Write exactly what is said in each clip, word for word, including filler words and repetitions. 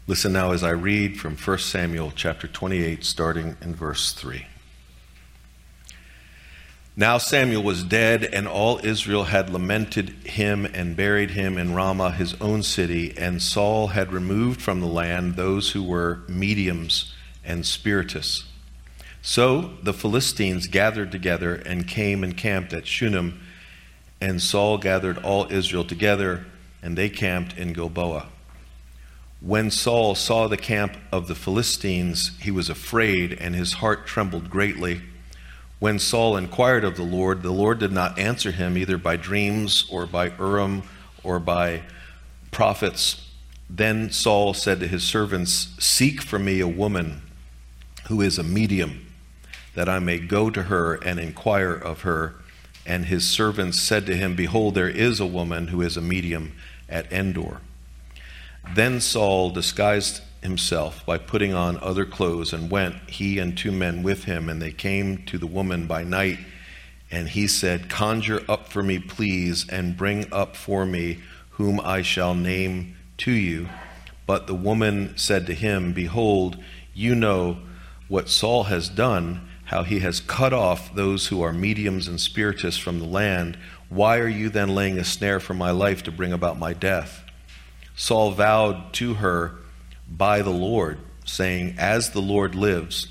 Listen now as I read from First Samuel chapter twenty-eight, starting in verse three. Now Samuel was dead, and all Israel had lamented him and buried him in Ramah, his own city, and Saul had removed from the land those who were mediums and spiritists. So the Philistines gathered together and came and camped at Shunem, and Saul gathered all Israel together, and they camped in Gilboa. When Saul saw the camp of the Philistines, he was afraid, and his heart trembled greatly. When Saul inquired of the Lord, the Lord did not answer him either by dreams or by Urim or by prophets. Then Saul said to his servants, "Seek for me a woman who is a medium, that I may go to her and inquire of her." And his servants said to him, "Behold, there is a woman who is a medium at Endor." Then Saul disguised himself by putting on other clothes and went, he and two men with him, and they came to the woman by night. And he said, "Conjure up for me, please, and bring up for me whom I shall name to you." But the woman said to him, "Behold, you know what Saul has done, how he has cut off those who are mediums and spiritists from the land. Why are you then laying a snare for my life to bring about my death?" Saul vowed to her by the Lord, saying, "As the Lord lives,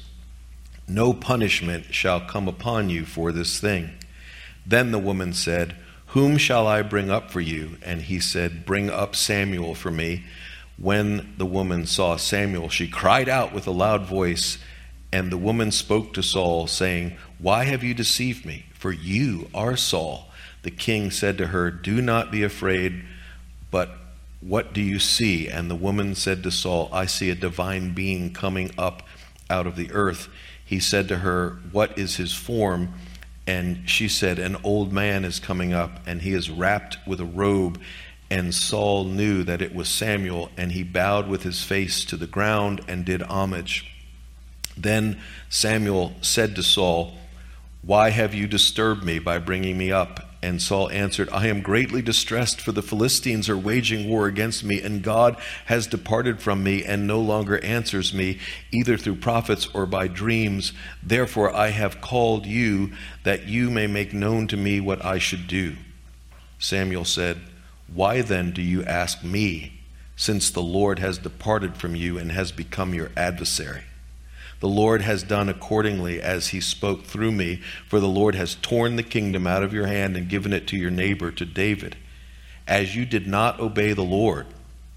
no punishment shall come upon you for this thing." Then the woman said, "Whom shall I bring up for you?" And he said, "Bring up Samuel for me." When the woman saw Samuel, she cried out with a loud voice. And the woman spoke to Saul, saying, "Why have you deceived me? For you are Saul." The king said to her, "Do not be afraid, but what do you see?" And the woman said to Saul, "I see a divine being coming up out of the earth." He said to her, "What is his form?" And she said, "An old man is coming up, and he is wrapped with a robe." And Saul knew that it was Samuel, and he bowed with his face to the ground and did homage. Then Samuel said to Saul, "Why have you disturbed me by bringing me up?" And Saul answered, "I am greatly distressed, for the Philistines are waging war against me, and God has departed from me and no longer answers me, either through prophets or by dreams. Therefore I have called you, that you may make known to me what I should do." Samuel said, "Why then do you ask me, since the Lord has departed from you and has become your adversary? The Lord has done accordingly as he spoke through me, for the Lord has torn the kingdom out of your hand and given it to your neighbor, to David. As you did not obey the Lord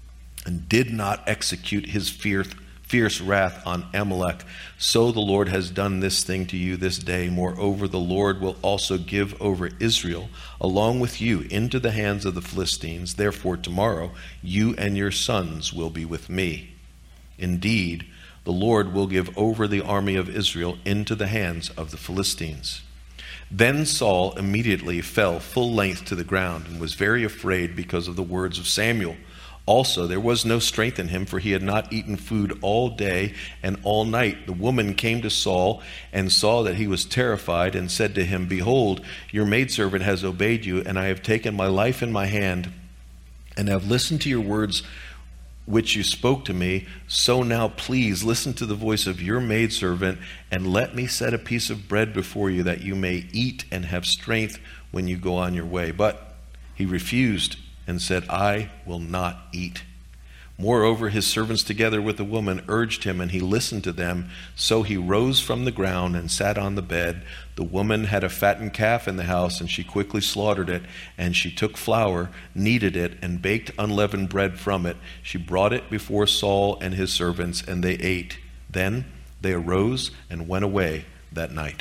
and did not execute his fierce, fierce wrath on Amalek, so the Lord has done this thing to you this day. Moreover, the Lord will also give over Israel along with you into the hands of the Philistines. Therefore tomorrow you and your sons will be with me. Indeed, the Lord will give over the army of Israel into the hands of the Philistines." Then Saul immediately fell full length to the ground and was very afraid because of the words of Samuel. Also, there was no strength in him, for he had not eaten food all day and all night. The woman came to Saul and saw that he was terrified and said to him, "Behold, your maidservant has obeyed you, and I have taken my life in my hand and have listened to your words which you spoke to me. So now please listen to the voice of your maidservant, and let me set a piece of bread before you, that you may eat and have strength when you go on your way." But he refused and said, "I will not eat." Moreover, his servants together with the woman urged him, and he listened to them. So he rose from the ground and sat on the bed. The woman had a fattened calf in the house, and she quickly slaughtered it. And she took flour, kneaded it, and baked unleavened bread from it. She brought it before Saul and his servants, and they ate. Then they arose and went away that night.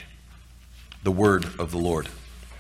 The word of the Lord.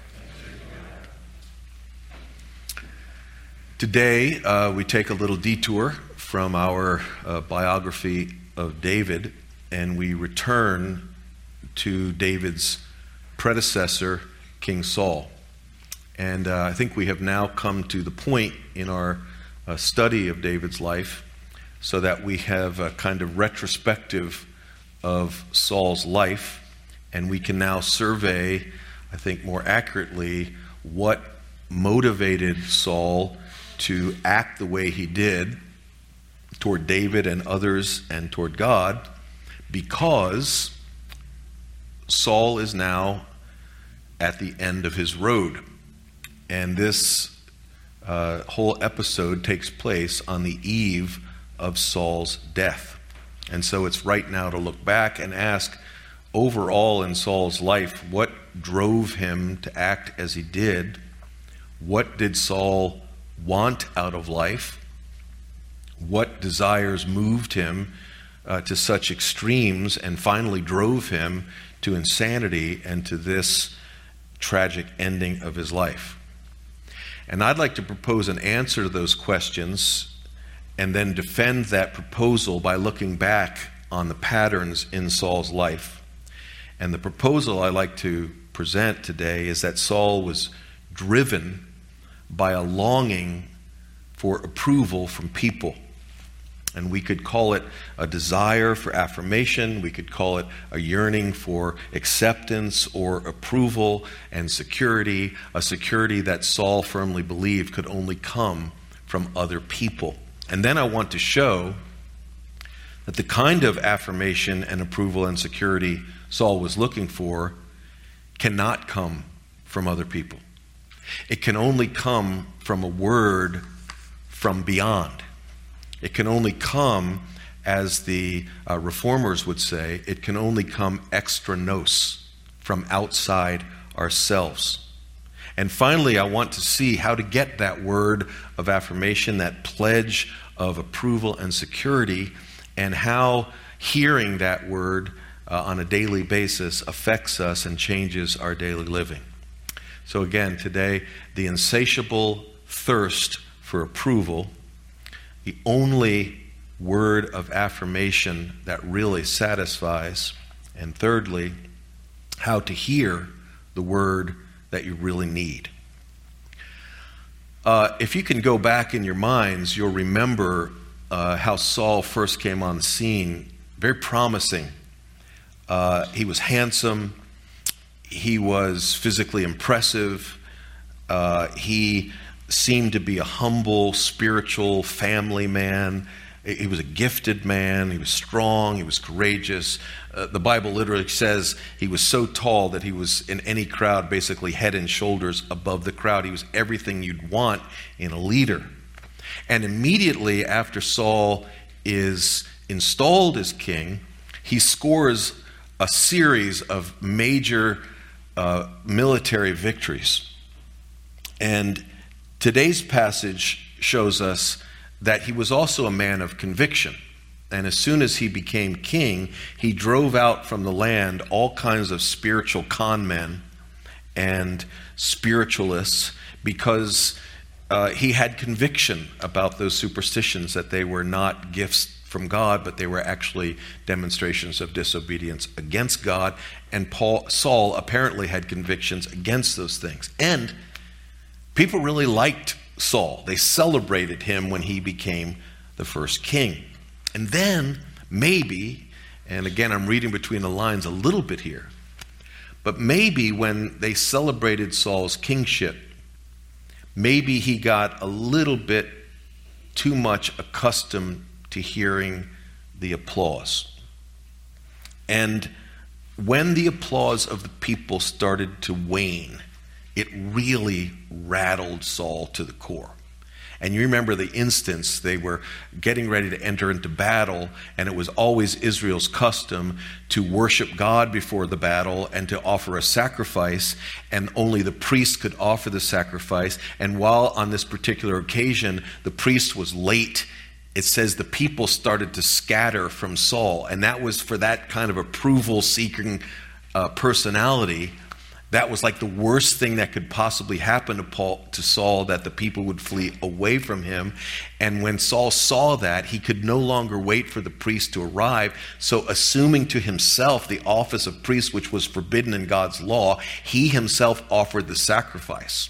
Today, uh, we take a little detour from our uh, biography of David, and we return to David's predecessor, King Saul. And uh, I think we have now come to the point in our uh, study of David's life so that we have a kind of retrospective of Saul's life, and we can now survey, I think more accurately, what motivated Saul to act the way he did, toward David and others and toward God, because Saul is now at the end of his road. And this uh, whole episode takes place on the eve of Saul's death. And so it's right now to look back and ask, overall in Saul's life, what drove him to act as he did? What did Saul want out of life? What desires moved him uh, to such extremes and finally drove him to insanity and to this tragic ending of his life? And I'd like to propose an answer to those questions and then defend that proposal by looking back on the patterns in Saul's life. And the proposal I like to present today is that Saul was driven by a longing for approval from people. And we could call it a desire for affirmation. We could call it a yearning for acceptance or approval and security, a security that Saul firmly believed could only come from other people. And then I want to show that the kind of affirmation and approval and security Saul was looking for cannot come from other people. It can only come from a word from beyond. It can only come, as the uh, reformers would say, it can only come extra nos, from outside ourselves. And finally, I want to see how to get that word of affirmation, that pledge of approval and security, and how hearing that word uh, on a daily basis affects us and changes our daily living. So again, today, the insatiable thirst for approval, the only word of affirmation that really satisfies, and thirdly, how to hear the word that you really need. Uh, if you can go back in your minds, you'll remember uh, how Saul first came on the scene. Very promising. Uh, he was handsome. He was physically impressive. Uh, he seemed to be a humble, spiritual, family man. He was a gifted man. He was strong. He was courageous. Uh, the Bible literally says he was so tall that he was, in any crowd, basically head and shoulders above the crowd. He was everything you'd want in a leader. And immediately after Saul is installed as king, he scores a series of major uh, military victories. And today's passage shows us that he was also a man of conviction. And as soon as he became king, he drove out from the land all kinds of spiritual con men and spiritualists, because uh, he had conviction about those superstitions, that they were not gifts from God, but they were actually demonstrations of disobedience against God. And Paul, Saul apparently had convictions against those things. And people really liked Saul. They celebrated him when he became the first king. And then maybe, and again I'm reading between the lines a little bit here, but maybe when they celebrated Saul's kingship, maybe he got a little bit too much accustomed to hearing the applause. And when the applause of the people started to wane, it really rattled Saul to the core. And you remember the instance, they were getting ready to enter into battle, and it was always Israel's custom to worship God before the battle and to offer a sacrifice, and only the priest could offer the sacrifice. And while on this particular occasion the priest was late, it says the people started to scatter from Saul, and that was for that kind of approval-seeking uh, personality. That was like the worst thing that could possibly happen to Paul, to Saul, that the people would flee away from him. And when Saul saw that, he could no longer wait for the priest to arrive. So assuming to himself the office of priest, which was forbidden in God's law, he himself offered the sacrifice.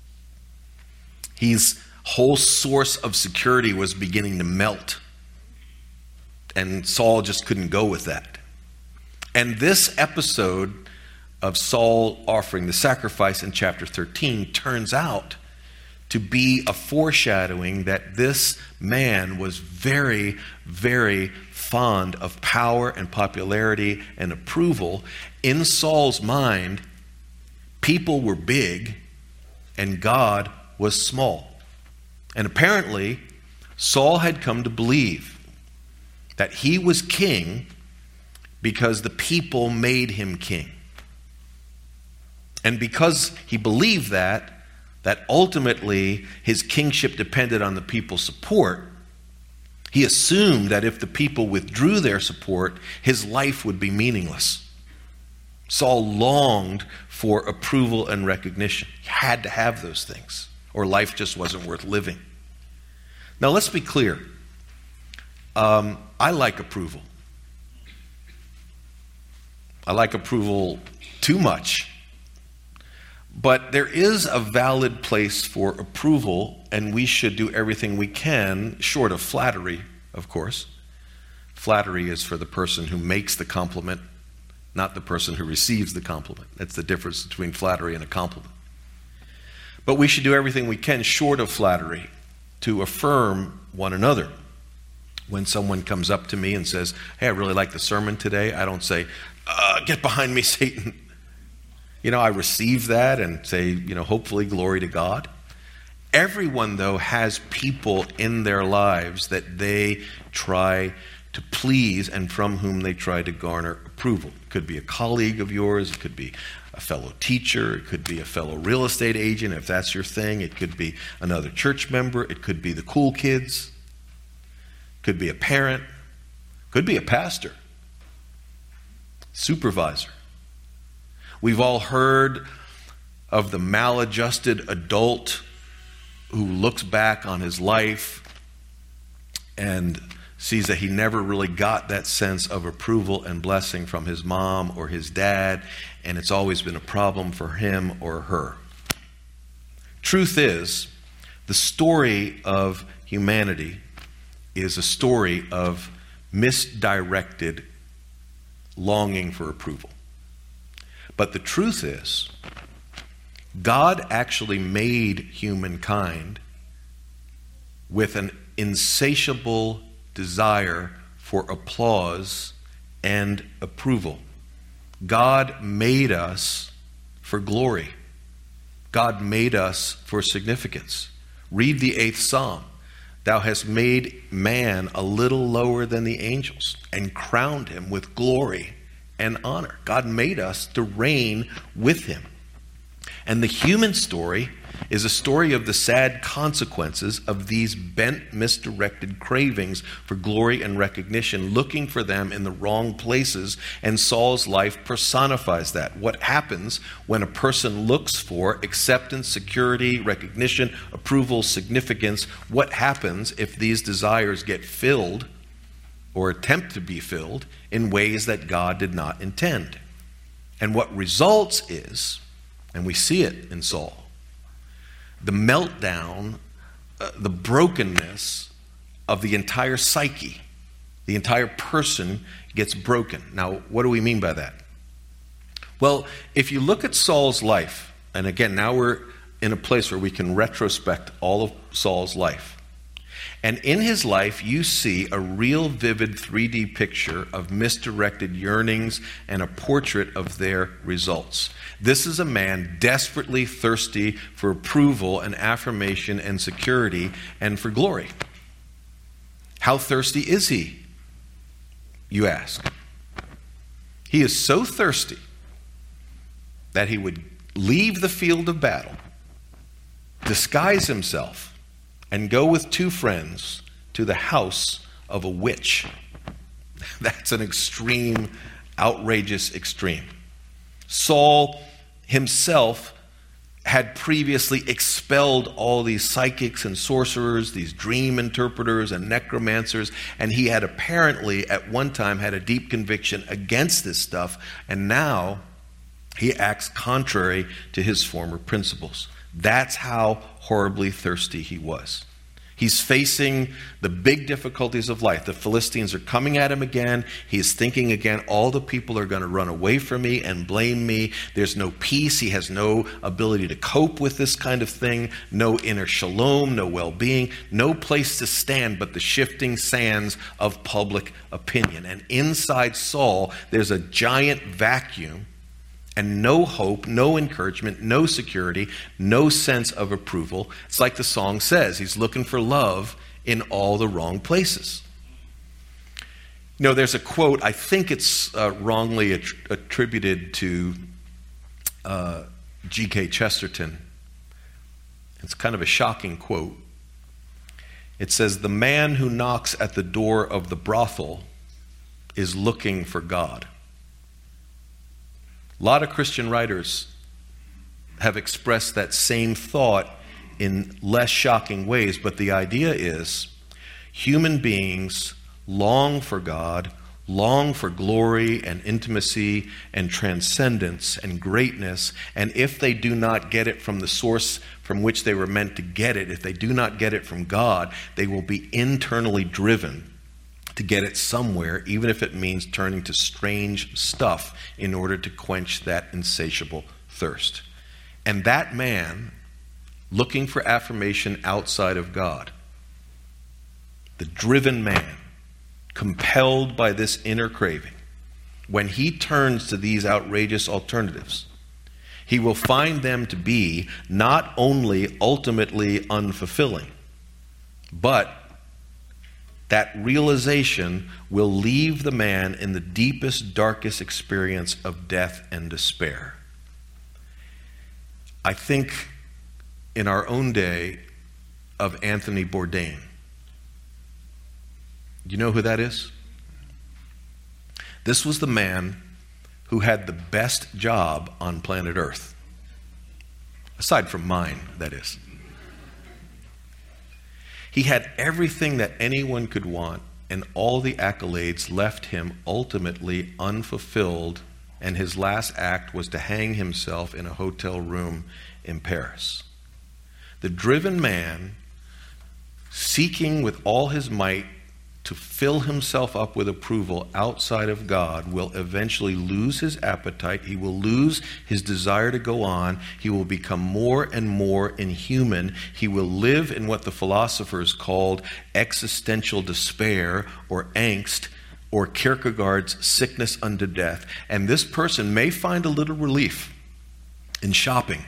His whole source of security was beginning to melt. And Saul just couldn't go with that. And this episode of Saul offering the sacrifice in chapter thirteen turns out to be a foreshadowing that this man was very, very fond of power and popularity and approval. In Saul's mind, people were big and God was small. And apparently, Saul had come to believe that he was king because the people made him king. And because he believed that, that ultimately his kingship depended on the people's support, he assumed that if the people withdrew their support, his life would be meaningless. Saul longed for approval and recognition. He had to have those things, or life just wasn't worth living. Now let's be clear. Um, I like approval. I like approval too much. But there is a valid place for approval, and we should do everything we can, short of flattery, of course. Flattery is for the person who makes the compliment, not the person who receives the compliment. That's the difference between flattery and a compliment. But we should do everything we can, short of flattery, to affirm one another. When someone comes up to me and says, "Hey, I really like the sermon today," I don't say, uh, "Get behind me, Satan." You know, I receive that and say, you know, hopefully glory to God. Everyone, though, has people in their lives that they try to please and from whom they try to garner approval. It could be a colleague of yours. It could be a fellow teacher. It could be a fellow real estate agent, if that's your thing. It could be another church member. It could be the cool kids. It could be a parent. It could be a pastor, supervisor. We've all heard of the maladjusted adult who looks back on his life and sees that he never really got that sense of approval and blessing from his mom or his dad, and it's always been a problem for him or her. Truth is, the story of humanity is a story of misdirected longing for approval. But the truth is, God actually made humankind with an insatiable desire for applause and approval. God made us for glory. God made us for significance. Read the eighth Psalm. Thou hast made man a little lower than the angels and crowned him with glory and honor. God made us to reign with him. And the human story is a story of the sad consequences of these bent, misdirected cravings for glory and recognition, looking for them in the wrong places, and Saul's life personifies that. What happens when a person looks for acceptance, security, recognition, approval, significance? What happens if these desires get filled or attempt to be filled in ways that God did not intend? And what results is, and we see it in Saul, the meltdown, uh, the brokenness of the entire psyche. The entire person gets broken. Now, what do we mean by that? Well, if you look at Saul's life, and again, now we're in a place where we can retrospect all of Saul's life. And in his life, you see a real vivid three D picture of misdirected yearnings and a portrait of their results. This is a man desperately thirsty for approval and affirmation and security and for glory. How thirsty is he, you ask? He is so thirsty that he would leave the field of battle, disguise himself, and go with two friends to the house of a witch. That's an extreme, outrageous extreme. Saul himself had previously expelled all these psychics and sorcerers, these dream interpreters and necromancers, and he had apparently at one time had a deep conviction against this stuff, and now he acts contrary to his former principles. That's how horribly thirsty he was. He's facing the big difficulties of life. The Philistines are coming at him again. He's thinking again, all the people are going to run away from me and blame me. There's no peace. He has no ability to cope with this kind of thing. No inner shalom, no well-being, no place to stand but the shifting sands of public opinion. And inside Saul, there's a giant vacuum and no hope, no encouragement, no security, no sense of approval. It's like the song says, he's looking for love in all the wrong places. You know, there's a quote, I think it's uh, wrongly att- attributed to uh, G K Chesterton. It's kind of a shocking quote. It says, "The man who knocks at the door of the brothel is looking for God." A lot of Christian writers have expressed that same thought in less shocking ways, but the idea is human beings long for God, long for glory and intimacy and transcendence and greatness, and if they do not get it from the source from which they were meant to get it, if they do not get it from God, they will be internally driven to get it somewhere, even if it means turning to strange stuff in order to quench that insatiable thirst. And that man, looking for affirmation outside of God, the driven man, compelled by this inner craving, when he turns to these outrageous alternatives, he will find them to be not only ultimately unfulfilling, but that realization will leave the man in the deepest, darkest experience of death and despair. I think in our own day of Anthony Bourdain. Do you know who that is? This was the man who had the best job on planet Earth. Aside from mine, that is. He had everything that anyone could want, and all the accolades left him ultimately unfulfilled, and his last act was to hang himself in a hotel room in Paris. The driven man, seeking with all his might to fill himself up with approval outside of God, will eventually lose his appetite. He will lose his desire to go on. He will become more and more inhuman. He will live in what the philosophers called existential despair or angst, or Kierkegaard's sickness unto death. And this person may find a little relief in shopping,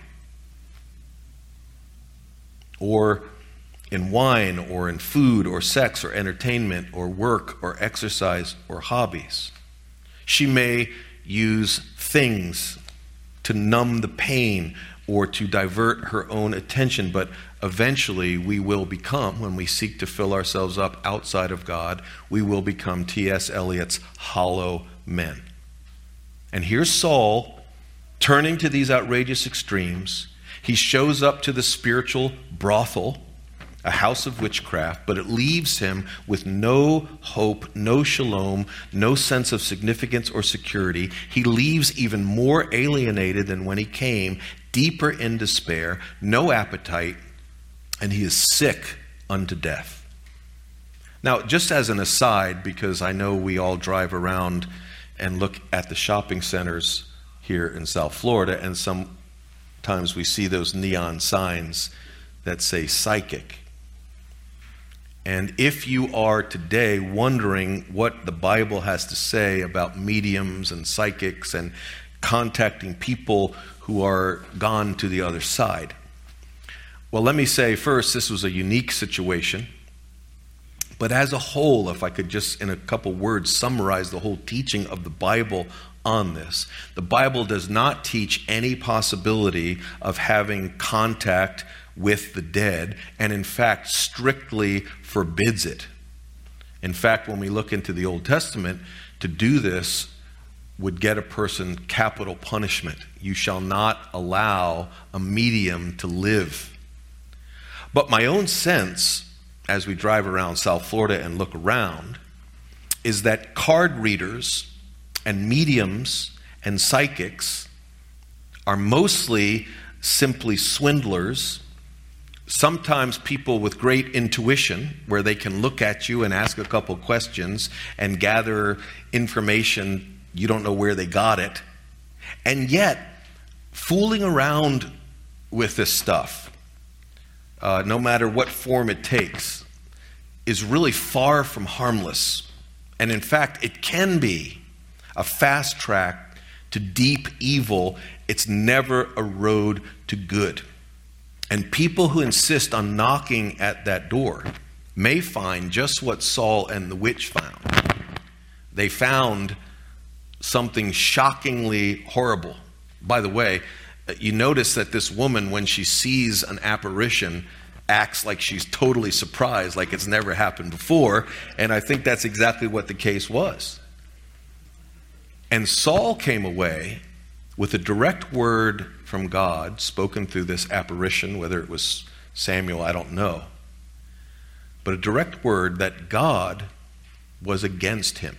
or in wine, or in food, or sex, or entertainment, or work, or exercise, or hobbies. She may use things to numb the pain or to divert her own attention, but eventually we will become, when we seek to fill ourselves up outside of God, we will become T S Eliot's hollow men. And here's Saul turning to these outrageous extremes. He shows up to the spiritual brothel, a house of witchcraft, but it leaves him with no hope, no shalom, no sense of significance or security. He leaves even more alienated than when he came, deeper in despair, no appetite, and he is sick unto death. Now, just as an aside, because I know we all drive around and look at the shopping centers here in South Florida, and sometimes we see those neon signs that say psychic. And if you are today wondering what the Bible has to say about mediums and psychics and contacting people who are gone to the other side, well, let me say first, this was a unique situation. But as a whole, if I could just in a couple words summarize the whole teaching of the Bible on this, the Bible does not teach any possibility of having contact with the dead, and in fact strictly forbids it. In fact, when we look into the Old Testament, to do this would get a person capital punishment. You shall not allow a medium to live. But my own sense, as we drive around South Florida and look around, is that card readers and mediums and psychics are mostly simply swindlers Sometimes people with great intuition, where they can look at you and ask a couple questions and gather information, you don't know where they got it. And yet, fooling around with this stuff, uh, no matter what form it takes, is really far from harmless. And in fact, it can be a fast track to deep evil. It's never a road to good. And people who insist on knocking at that door may find just what Saul and the witch found. They found something shockingly horrible. By the way, you notice that this woman, when she sees an apparition, acts like she's totally surprised, like it's never happened before. And I think that's exactly what the case was. And Saul came away with a direct word from God spoken through this apparition, whether it was Samuel, I don't know. But a direct word that God was against him.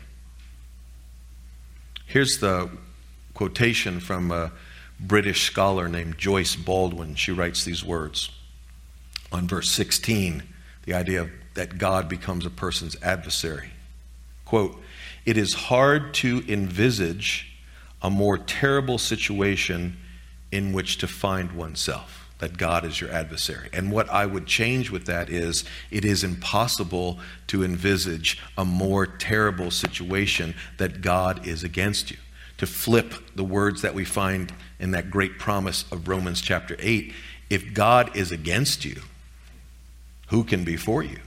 Here's the quotation from a British scholar named Joyce Baldwin. She writes these words on verse sixteen, the idea of that God becomes a person's adversary. Quote, "It is hard to envisage a more terrible situation in which to find oneself, that God is your adversary." And what I would change with that is, it is impossible to envisage a more terrible situation that God is against you. To flip the words that we find in that great promise of Romans chapter eight, if God is against you, who can be for you?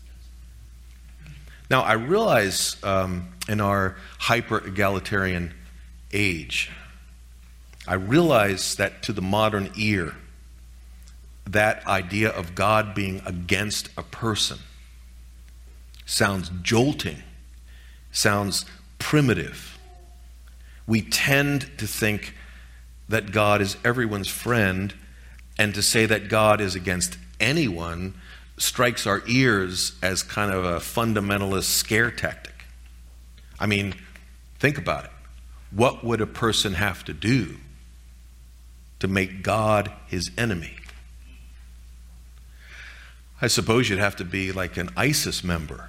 Now, I realize um, in our hyper-egalitarian age, I realize that to the modern ear, that idea of God being against a person sounds jolting, sounds primitive. We tend to think that God is everyone's friend, and to say that God is against anyone strikes our ears as kind of a fundamentalist scare tactic. I mean, think about it. What would a person have to do to make God his enemy? I suppose you'd have to be like an ISIS member,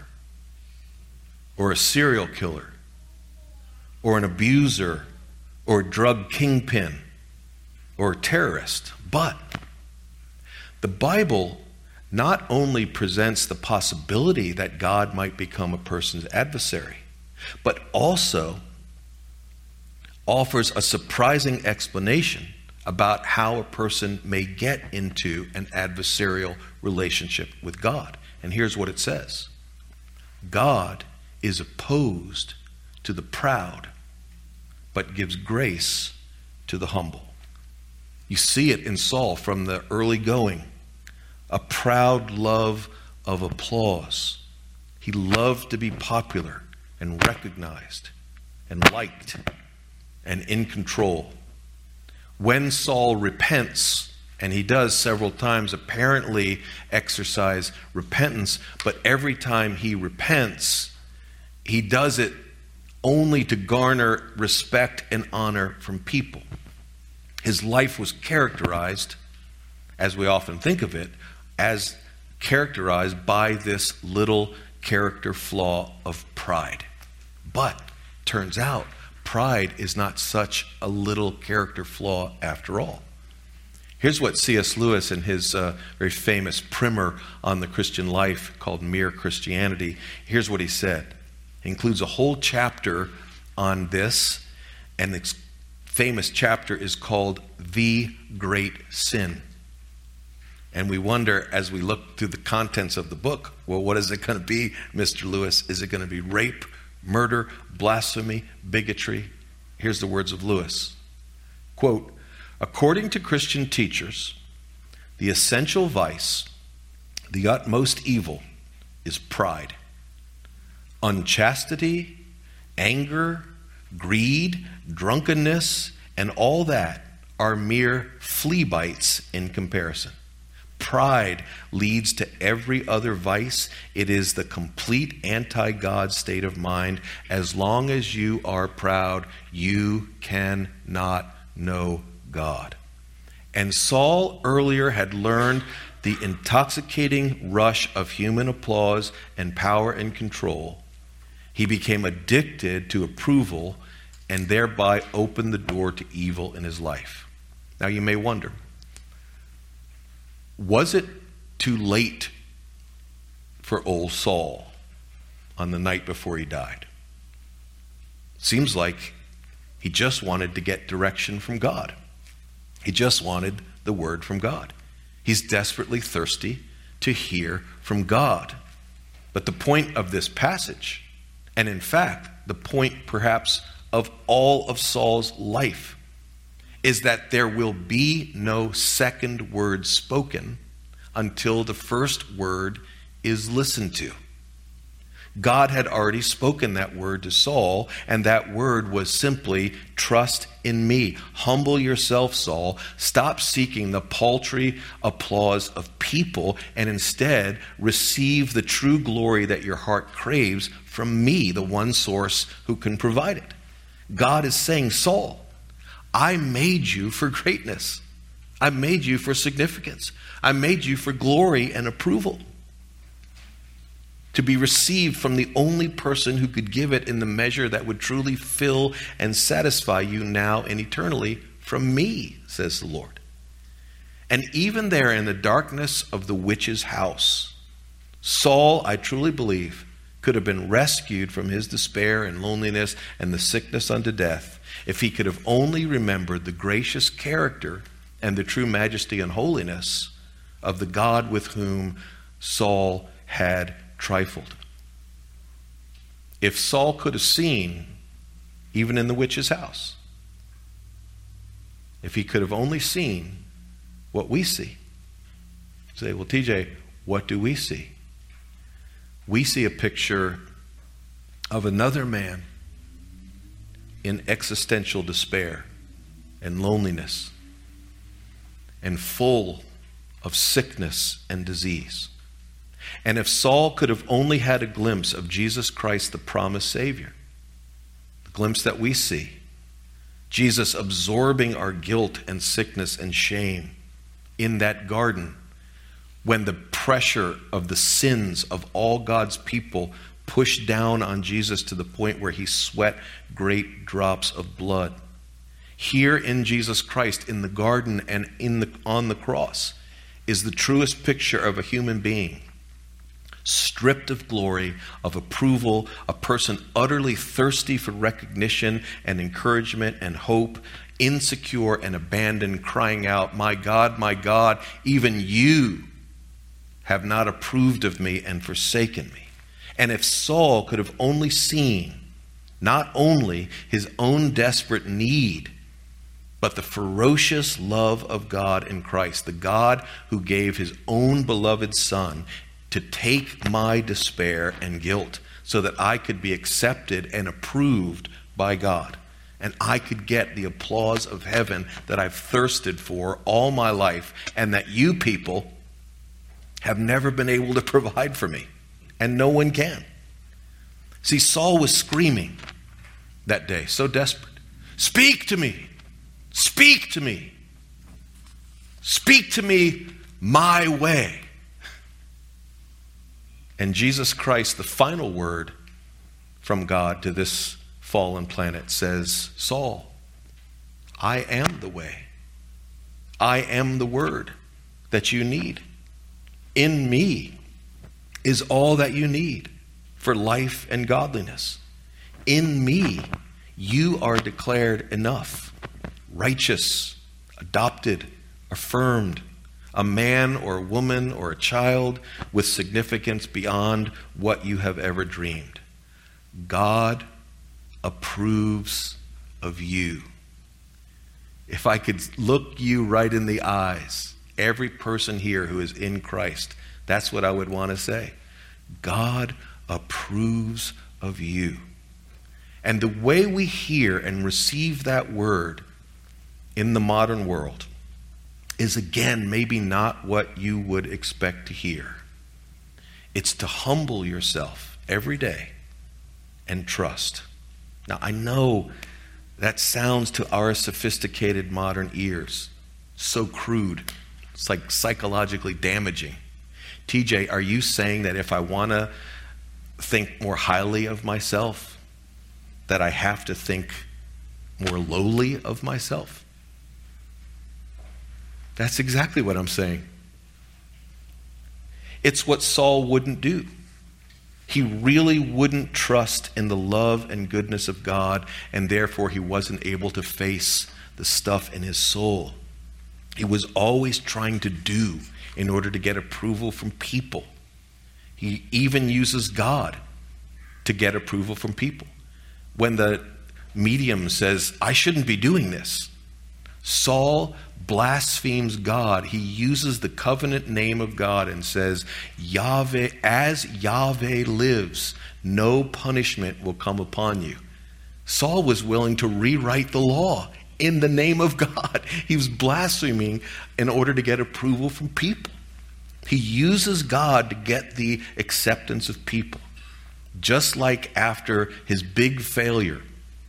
or a serial killer, or an abuser, or a drug kingpin, or a terrorist. But the Bible not only presents the possibility that God might become a person's adversary, but also offers a surprising explanation about how a person may get into an adversarial relationship with God. And here's what it says: God is opposed to the proud, but gives grace to the humble. You see it in Saul from the early going. A proud love of applause. He loved to be popular and recognized and liked and in control. When Saul repents, and he does several times apparently exercise repentance, but every time he repents, he does it only to garner respect and honor from people. His life was characterized, as we often think of it, as characterized by this little character flaw of pride. But turns out pride is not such a little character flaw after all. Here's what C S Lewis, in his uh, very famous primer on the Christian life called Mere Christianity, here's what he said. He includes a whole chapter on this, and its famous chapter is called The Great Sin. And we wonder, as we look through the contents of the book, well, what is it going to be, Mister Lewis? Is it going to be rape, murder, blasphemy, bigotry? Here's the words of Lewis. Quote, "According to Christian teachers, the essential vice, the utmost evil, is pride. Unchastity, anger, greed, drunkenness, and all that are mere flea bites in comparison. Pride leads to every other vice. It is the complete anti-God state of mind. As long as you are proud, you cannot know God." And Saul earlier had learned the intoxicating rush of human applause and power and control, he became addicted to approval and thereby opened the door to evil in his life. Now you may wonder, was it too late for old Saul on the night before he died? Seems like he just wanted to get direction from God. He just wanted the word from God. He's desperately thirsty to hear from God. But the point of this passage, and in fact, the point perhaps of all of Saul's life, is that there will be no second word spoken until the first word is listened to. God had already spoken that word to Saul, and that word was simply, trust in me. Humble yourself, Saul. Stop seeking the paltry applause of people, and instead receive the true glory that your heart craves from me, the one source who can provide it. God is saying, Saul, I made you for greatness. I made you for significance. I made you for glory and approval, to be received from the only person who could give it in the measure that would truly fill and satisfy you now and eternally, from me, says the Lord. And even there in the darkness of the witch's house, Saul, I truly believe, could have been rescued from his despair and loneliness and the sickness unto death if he could have only remembered the gracious character and the true majesty and holiness of the God with whom Saul had trifled. If Saul could have seen, even in the witch's house, if he could have only seen what we see, say, well, T J, what do we see? We see a picture of another man in existential despair and loneliness and full of sickness and disease. And if Saul could have only had a glimpse of Jesus Christ, the promised Savior, the glimpse that we see, Jesus absorbing our guilt and sickness and shame in that garden, when the pressure of the sins of all God's people pushed down on Jesus to the point where he sweat great drops of blood. Here in Jesus Christ, in the garden and in the, on the cross, is the truest picture of a human being, stripped of glory, of approval, a person utterly thirsty for recognition and encouragement and hope, insecure and abandoned, crying out, my God, my God, even you have not approved of me and forsaken me. And if Saul could have only seen not only his own desperate need, but the ferocious love of God in Christ, the God who gave his own beloved Son to take my despair and guilt so that I could be accepted and approved by God, and I could get the applause of heaven that I've thirsted for all my life, and that you people have never been able to provide for me, and no one can. See, Saul was screaming that day, so desperate. Speak to me. Speak to me. Speak to me my way. And Jesus Christ, the final word from God to this fallen planet, says, Saul, I am the way. I am the word that you need. In me is all that you need for life and godliness. In me, you are declared enough, righteous, adopted, affirmed, a man or a woman or a child with significance beyond what you have ever dreamed. God approves of you. If I could look you right in the eyes, every person here who is in Christ, that's what I would want to say. God approves of you. And the way we hear and receive that word in the modern world is, again, maybe not what you would expect to hear. It's to humble yourself every day and trust. Now, I know that sounds to our sophisticated modern ears so crude, It's like psychologically damaging. T J, are you saying that if I want to think more highly of myself, that I have to think more lowly of myself? That's exactly what I'm saying. It's what Saul wouldn't do. He really wouldn't trust in the love and goodness of God, and therefore he wasn't able to face the stuff in his soul. He was always trying to do in order to get approval from people. He even uses God to get approval from people. When the medium says, I shouldn't be doing this, Saul blasphemes God. He uses the covenant name of God and says, Yahweh, as Yahweh lives, no punishment will come upon you. Saul was willing to rewrite the law in the name of God. He was blaspheming in order to get approval from people. He uses God to get the acceptance of people. Just like after his big failure,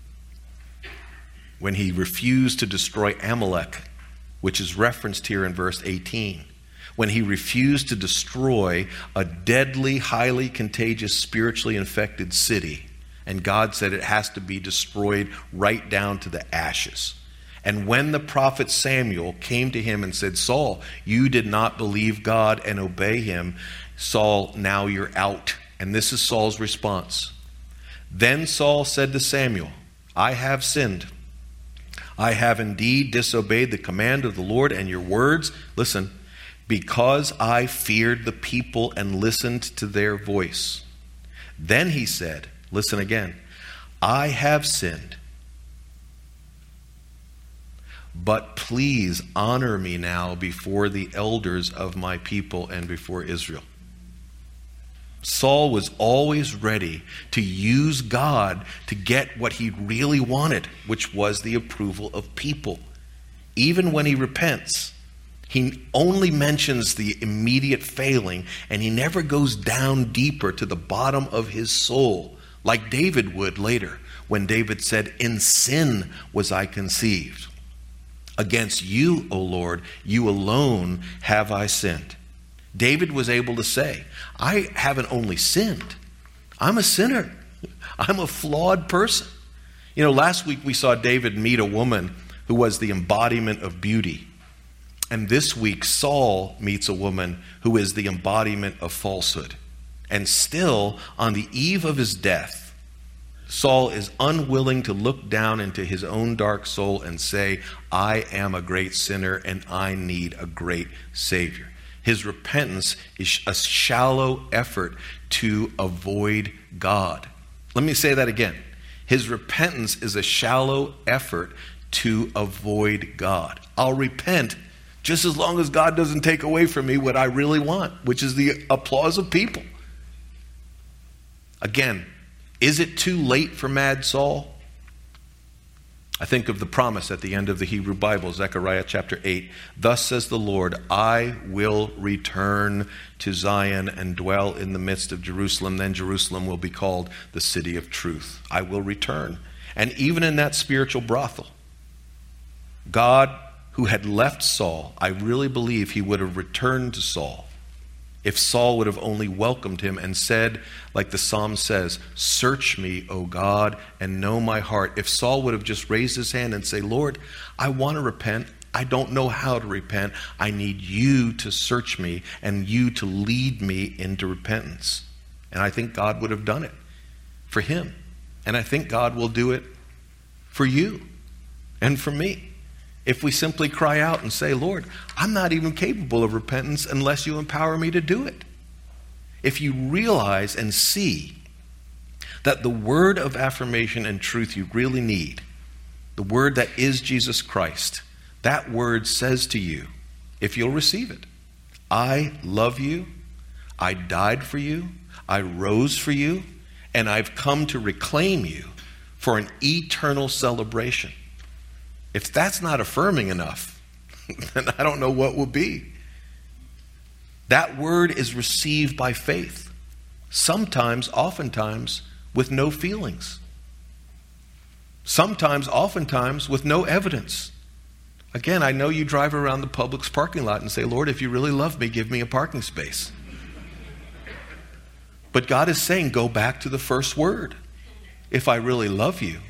when he refused to destroy Amalek, which is referenced here in verse eighteen. When he refused to destroy a deadly, highly contagious, spiritually infected city. And God said it has to be destroyed right down to the ashes. And when the prophet Samuel came to him and said, Saul, you did not believe God and obey him. Saul, now you're out. And this is Saul's response. Then Saul said to Samuel, I have sinned. I have indeed disobeyed the command of the Lord and your words. Listen, because I feared the people and listened to their voice. Then he said, listen again, I have sinned. But please honor me now before the elders of my people and before Israel. Saul was always ready to use God to get what he really wanted, which was the approval of people. Even when he repents, he only mentions the immediate failing, and he never goes down deeper to the bottom of his soul, like David would later, when David said, in sin was I conceived. Against you, O Lord, you alone have I sinned. David was able to say, I haven't only sinned, I'm a sinner. I'm a flawed person. You know, last week we saw David meet a woman who was the embodiment of beauty. And this week Saul meets a woman who is the embodiment of falsehood. And still, on the eve of his death, Saul is unwilling to look down into his own dark soul and say, I am a great sinner and I need a great Savior. His repentance is a shallow effort to avoid God. Let me say that again. His repentance is a shallow effort to avoid God. I'll repent just as long as God doesn't take away from me what I really want, which is the applause of people. Again, is it too late for Mad Saul? I think of the promise at the end of the Hebrew Bible, Zechariah chapter eight. Thus says the Lord, I will return to Zion and dwell in the midst of Jerusalem. Then Jerusalem will be called the city of truth. I will return. And even in that spiritual brothel, God, who had left Saul, I really believe he would have returned to Saul if Saul would have only welcomed him and said, like the psalm says, search me, O God, and know my heart. If Saul would have just raised his hand and say, Lord, I want to repent. I don't know how to repent. I need you to search me and you to lead me into repentance. And I think God would have done it for him. And I think God will do it for you and for me. If we simply cry out and say, Lord, I'm not even capable of repentance unless you empower me to do it. If you realize and see that the word of affirmation and truth you really need, the word that is Jesus Christ, that word says to you, if you'll receive it, I love you, I died for you, I rose for you, and I've come to reclaim you for an eternal celebration. If that's not affirming enough, then I don't know what will be. That word is received by faith, sometimes, oftentimes, with no feelings. Sometimes, oftentimes, with no evidence. Again, I know you drive around the Publix parking lot and say, Lord, if you really love me, give me a parking space. But God is saying, go back to the first word. If I really love you,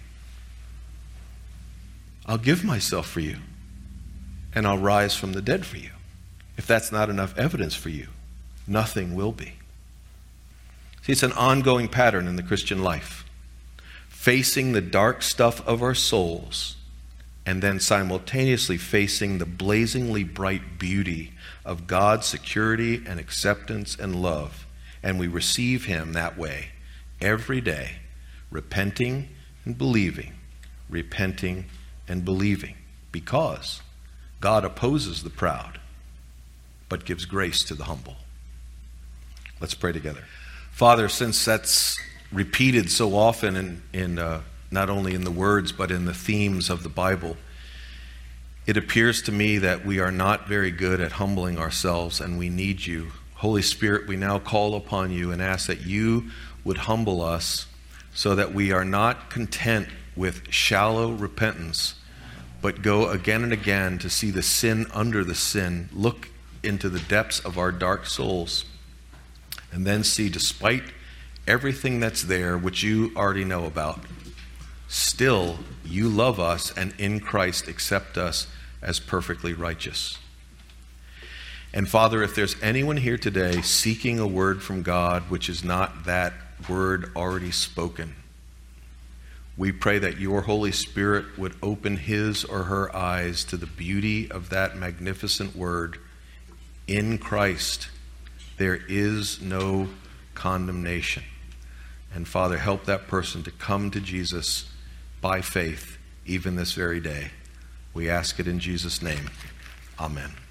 I'll give myself for you, and I'll rise from the dead for you. If that's not enough evidence for you, nothing will be. See, it's an ongoing pattern in the Christian life. Facing the dark stuff of our souls, and then simultaneously facing the blazingly bright beauty of God's security and acceptance and love. And we receive him that way every day, repenting and believing, repenting and believing, because God opposes the proud, but gives grace to the humble. Let's pray together. Father, since that's repeated so often in, in uh, not only in the words, but in the themes of the Bible, it appears to me that we are not very good at humbling ourselves, and we need you. Holy Spirit, we now call upon you and ask that you would humble us so that we are not content with shallow repentance, but go again and again to see the sin under the sin, look into the depths of our dark souls, and then see, despite everything that's there, which you already know about, still you love us and in Christ accept us as perfectly righteous. And Father, if there's anyone here today seeking a word from God which is not that word already spoken, we pray that your Holy Spirit would open his or her eyes to the beauty of that magnificent word. In Christ, there is no condemnation. And Father, help that person to come to Jesus by faith, even this very day. We ask it in Jesus' name. Amen.